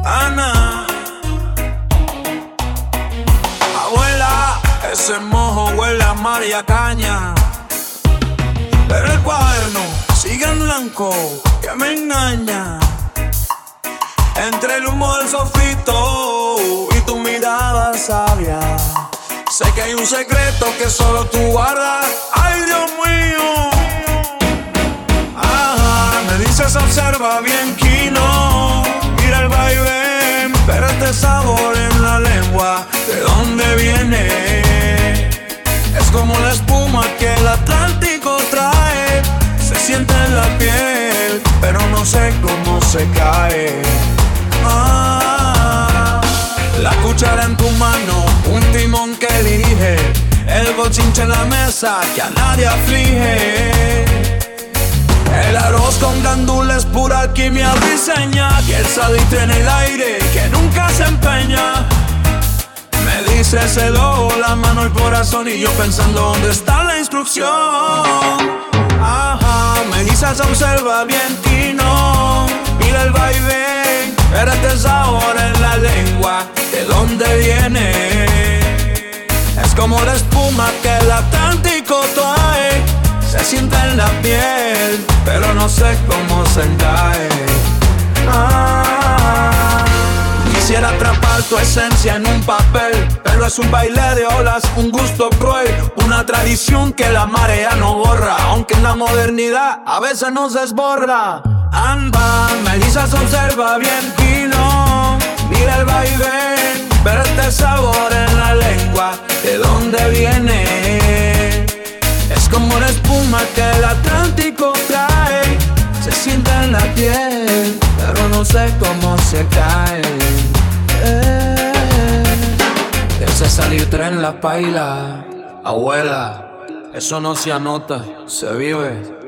Ana. Abuela, ese mojo huele a mar y a caña, pero el cuaderno sigue en blanco que me engaña. Entre el humo del sofrito y tu mirada sabia, sé que hay un secreto que solo tú guardas. ¡Ay, Dios mío! Me dices observa bien Kino, mira el vaivén, pero este sabor en la lengua, ¿de dónde viene? Es como la espuma que el Atlántico trae, se siente en la piel, pero no sé cómo se cae. La cuchara en tu mano, un timón que elige, el bochinche en la mesa que a nadie aflige. El arroz con gandules, pura alquimia diseña, que el salitre en el aire que nunca se empeña. Me dices el ojo, la mano, el corazón, y yo pensando dónde está la instrucción. Me dices observa bien Tino, mira el vaivén, pero este sabor en la lengua, ¿de dónde viene? Es como la espuma que el Atlántico trae, se siente en la piel, pero no sé cómo se cae. Quisiera atrapar tu esencia en un papel, pero es un baile de olas, un gusto cruel, una tradición que la marea no borra, aunque en la modernidad a veces nos desborra. Anda, Melissa observa bien Kino, mira el vaivén, pero este sabor en la lengua, ¿de dónde viene? Es como la espuma que el Atlántico trae, se siente en la piel, pero no sé cómo se cae. Ese salitre en la paila, abuela, eso no se anota, se vive.